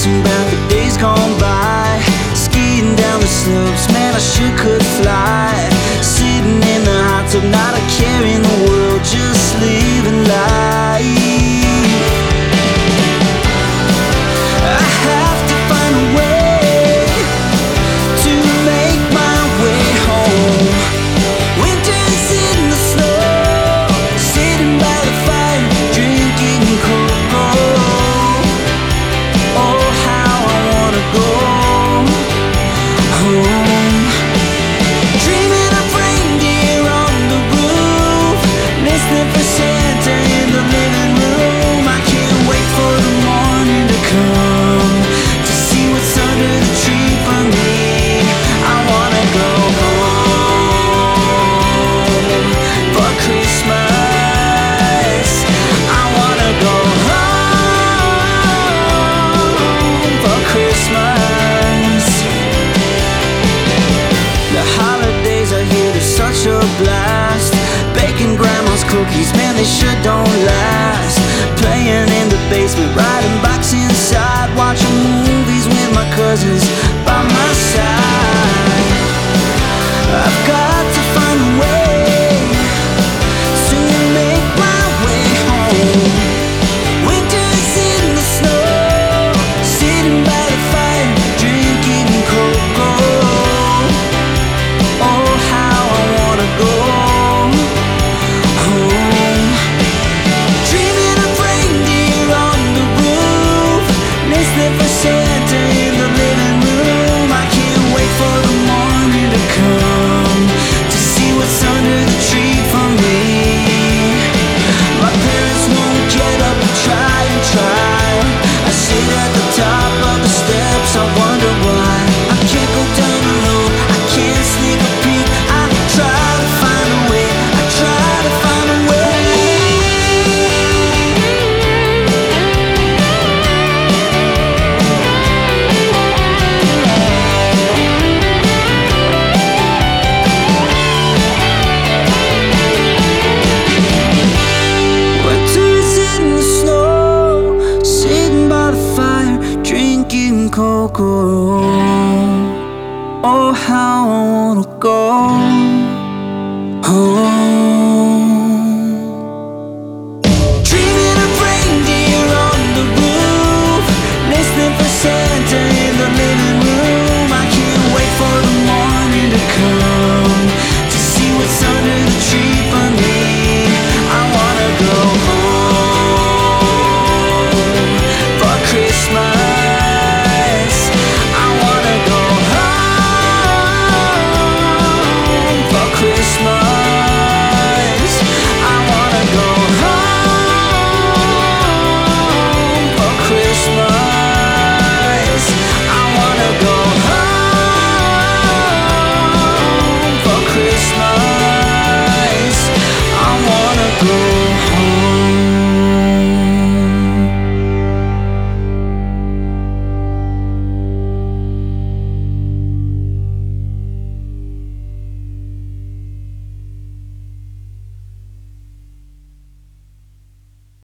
too bad the days gone by. Skiing down the slopes, man, I sure could fly. Sitting in the hot tub, not a care in the world, just living life. I have to find a way to make my way home. Winter's in the snow, sitting by the fire, drinking cocoa. Oh, how I wanna go home. Dreaming of reindeer on the roof, listening for Santa in the living room. I can't wait for the morning to come to see what's under the tree for me. I wanna go home for Christmas. I wanna go home for Christmas. The holidays are here, they're such a blast. Baking grandma's cookies, man, they sure don't last. Playing in the basement, riding bikes inside, watching movies with my cousins by my side. I've got to find a way to make my way home. Winter's in the snow, sitting by the fire, drinking cocoa. Oh, how I wanna go home. Dreaming of reindeer on the roof, listening for Santa in the living room. I can't wait for the morning to come to see what's under the tree for me. My parents won't get up and try and try. I sit at the top of the steps, I wonder why I can't go down low, I can't sneak a peek. I try to find a way, I try to find a way. Winter's in the snow, sitting by the fire, drinking cocoa. Oh, how I wanna go home.